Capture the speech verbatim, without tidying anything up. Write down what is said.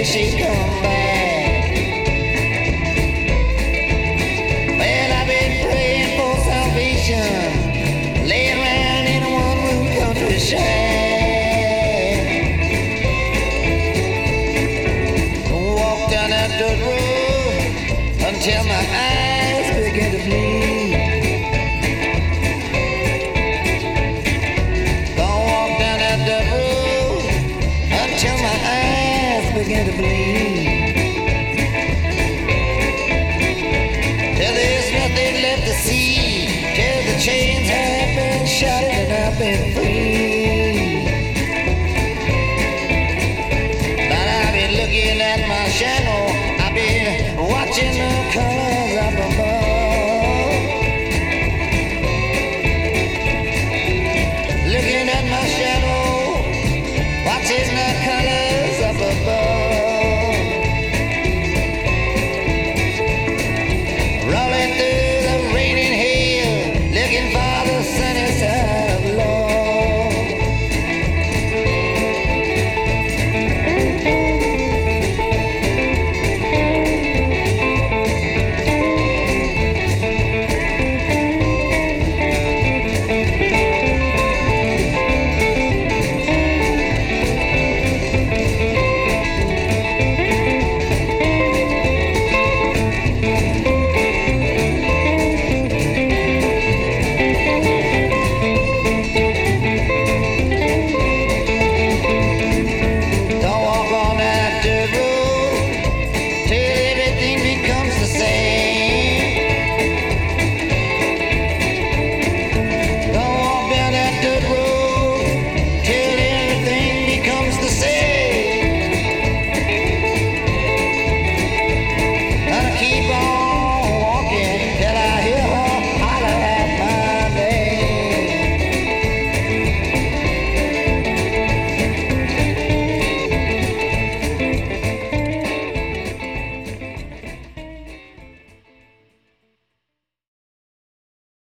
she come back. Well, I've been praying for salvation, laying around in a one-room country shack. Walk down that dirt road until my eyes begin to bleed. Gonna walk down that dirt road until my eyes begin to bleed. Till there's nothing left to see, till the chains have been shot and I've been free. But I've been looking at my shadow, I've been watching the color